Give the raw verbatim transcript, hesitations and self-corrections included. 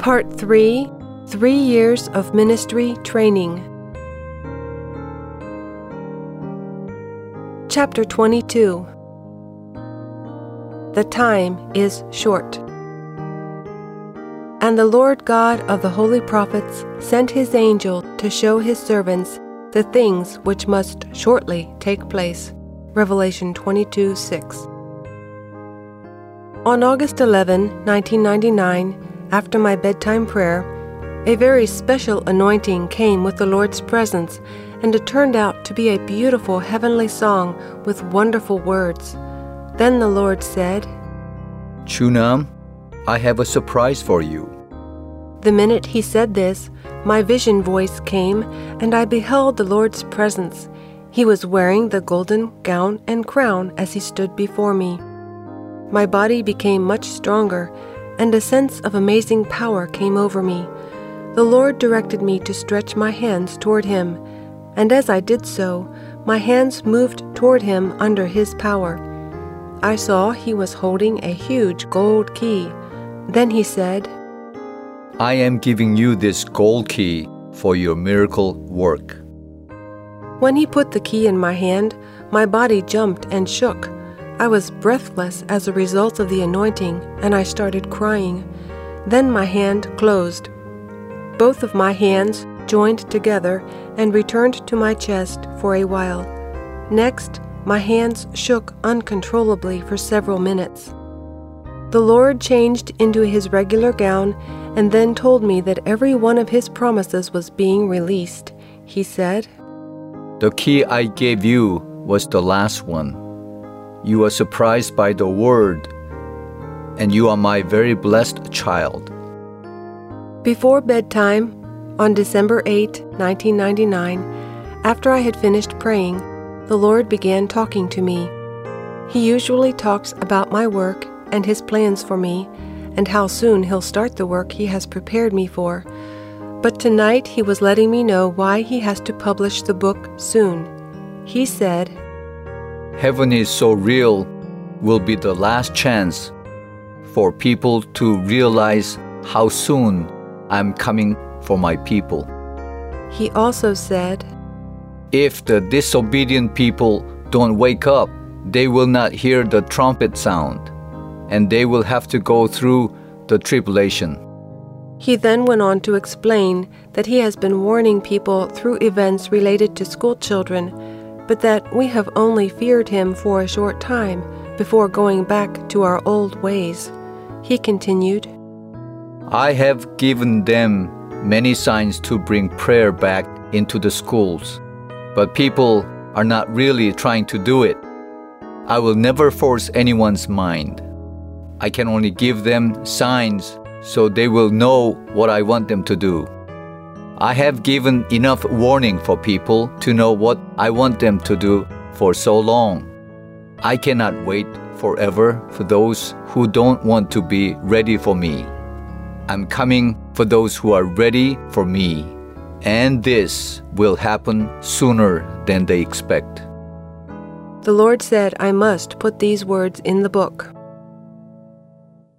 Part three, Three Years of Ministry Training. Chapter twenty-two. The time is short. And the Lord God of the holy prophets sent his angel to show his servants the things which must shortly take place. Revelation twenty-two six. On August eleventh, nineteen ninety-nine, after my bedtime prayer, a very special anointing came with the Lord's presence, and it turned out to be a beautiful heavenly song with wonderful words. Then the Lord said, Chunam, I have a surprise for you. The minute he said this, my vision voice came, and I beheld the Lord's presence. He was wearing the golden gown and crown as he stood before me. My body became much stronger, and a sense of amazing power came over me. The Lord directed me to stretch my hands toward him, and as I did so, my hands moved toward him under his power. I saw he was holding a huge gold key. Then he said, I am giving you this gold key for your miracle work. When he put the key in my hand, my body jumped and shook. I was breathless as a result of the anointing, and I started crying. Then my hand closed. Both of my hands joined together and returned to my chest for a while. Next, my hands shook uncontrollably for several minutes. The Lord changed into his regular gown and then told me that every one of his promises was being released. He said, The key I gave you was the last one. You are surprised by the word, and you are my very blessed child. Before bedtime, on December eighth, nineteen ninety-nine, after I had finished praying, the Lord began talking to me. He usually talks about my work and his plans for me, and how soon he'll start the work he has prepared me for. But tonight he was letting me know why he has to publish the book soon. He said, Heaven is so real will be the last chance for people to realize how soon I'm coming for my people. He also said, If the disobedient people don't wake up, they will not hear the trumpet sound, and they will have to go through the tribulation. He then went on to explain that he has been warning people through events related to school children, but that we have only feared him for a short time before going back to our old ways. He continued, I have given them many signs to bring prayer back into the schools, but people are not really trying to do it. I will never force anyone's mind. I can only give them signs so they will know what I want them to do. I have given enough warning for people to know what I want them to do for so long. I cannot wait forever for those who don't want to be ready for me. I'm coming for those who are ready for me, and this will happen sooner than they expect. The Lord said I must put these words in the book.